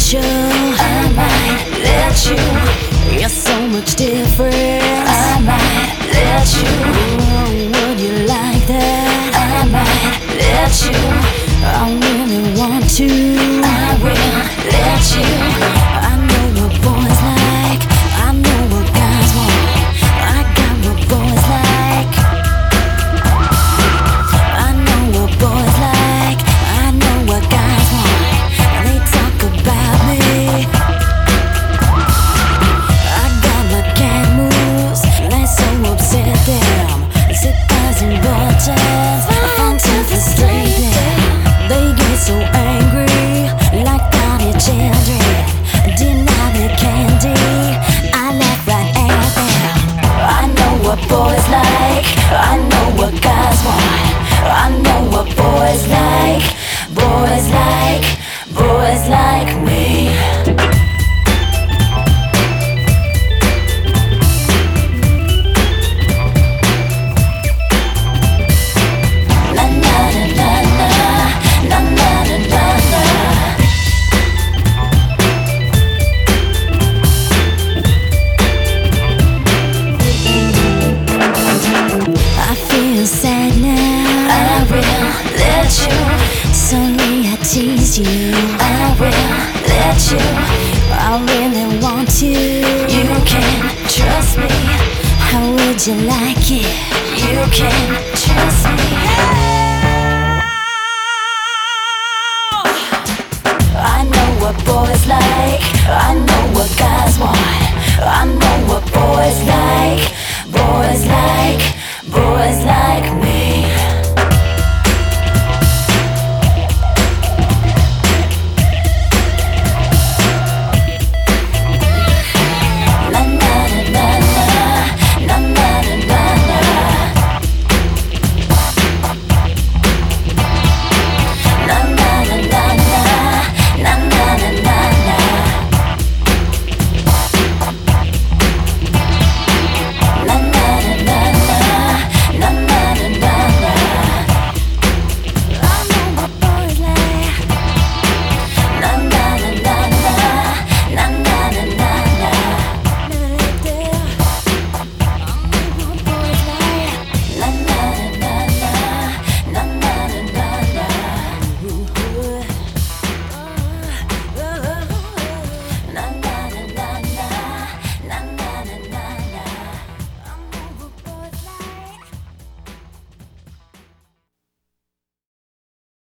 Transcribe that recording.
special. I might let you. You're so much different. I might let you. Would you like that? I might let you. I really want to. I will let you. I know what boys like. I know what guys want. I got what boys like. I know what boys like. I know what guys want. They talk about me. I got my cat moves. They so upset them. Zippers and buttons. I find to frustrate them. They get so angry, like naughty children. Deny the candy. I laugh right at them. I know what boys like. I know what guys want. I know what boys like. Boys like. Boys like me. Sad now. I will let you. Sorry I teased you. I will let you. I really want to. You can trust me. How would you like it? You can trust me. I know what boys like. I know what guys want.